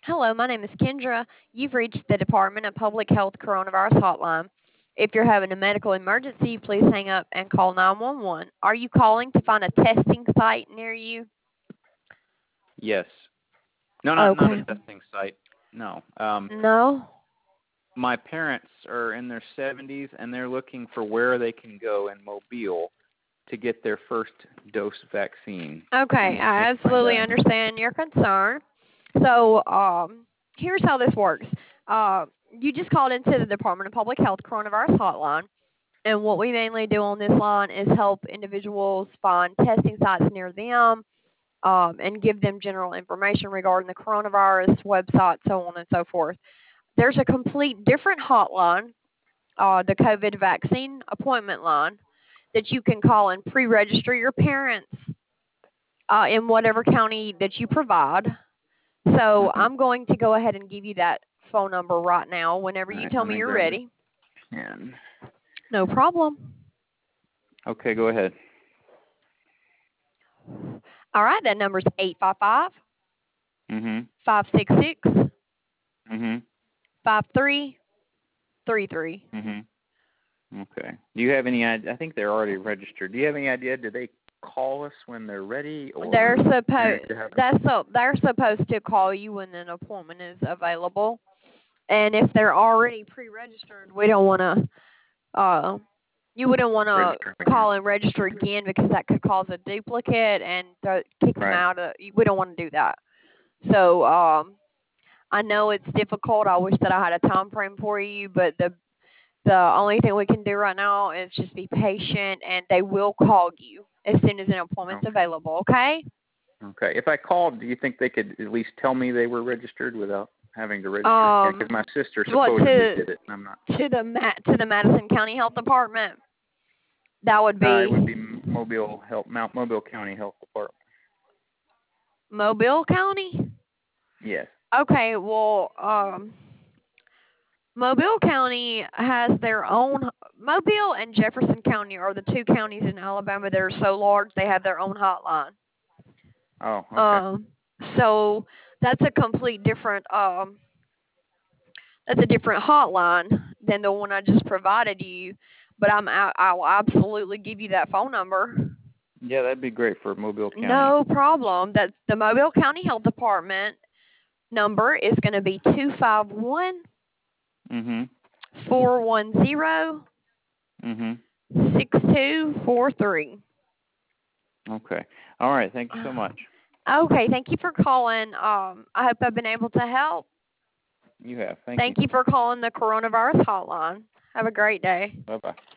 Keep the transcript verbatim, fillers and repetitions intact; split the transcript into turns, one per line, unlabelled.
Hello, my name is Kendra. You've reached the Department of Public Health Coronavirus Hotline. If you're having a medical emergency, please hang up and call nine one one. Are you calling to find a testing site near you?
Yes. No, not not a
Okay.
testing site. No. Um,
No?
my parents are in their seventies, and they're looking for where they can go in Mobile to get their first dose vaccine. And
Okay,
they
I
can't find
absolutely
a.
understand your concern. So, um, here's how this works. Uh, you just called into the Department of Public Health Coronavirus Hotline. And what we mainly do on this line is help individuals find testing sites near them, um, and give them general information regarding the coronavirus website, so on and so forth. There's a complete different hotline, uh, the COVID vaccine appointment line, that you can call and pre-register your parents uh, in whatever county that you provide. So
Mm-hmm.
I'm going to go ahead and give you that phone number right now whenever
All
you
right.
tell
Let
me
me
you're
grab a
ready.
pen.
No problem.
Okay, go ahead.
All right, that number's eight five five,
Mhm.
five six six,
Mhm.
five three three three.
Mhm. Okay. Do you have any idea? I think they're already registered. Do you have any idea? Do they call us when they're ready,
They're
or you know,
supposed
to have?
that's so they're supposed to call you when an appointment is available. And if they're already pre-registered, we don't want to. Uh, you wouldn't want
Register
to
again.
call and register again because that could cause a duplicate and th- kick them
Right.
out. Of, we don't want to do that. So um, I know it's difficult. I wish that I had a time frame for you, but the the only thing we can do right now is just be patient, and they will call you as soon as an appointment's
Okay.
available. Okay?
Okay. If I called, do you think they could at least tell me they were registered without having to register again? Because
Um,
my sister
what
supposedly
to
did it, and I'm not.
to the Ma- to the Madison County Health Department? That would
Uh, it
be
would be Mobile Health, Mount Mobile County Health Department.
Mobile County.
Yes.
Okay, well, um, Mobile County has their own. Mobile and Jefferson County are the two counties in Alabama that are so large they have their own hotline.
Oh, okay.
Um, so that's a complete different um that's a different hotline than the one I just provided you. But I'm I, I will absolutely give you that phone number.
Yeah, that'd be great for Mobile County.
No problem. That's the Mobile County Health Department number is going to be two five one,
Mhm.
four one zero,
Mhm.
six two four three.
Okay. All right. Thank you so much.
Okay, thank you for calling. Um, I hope I've been able to help.
You have. Thank you.
Thank you for calling the coronavirus hotline. Have a great day.
Bye bye.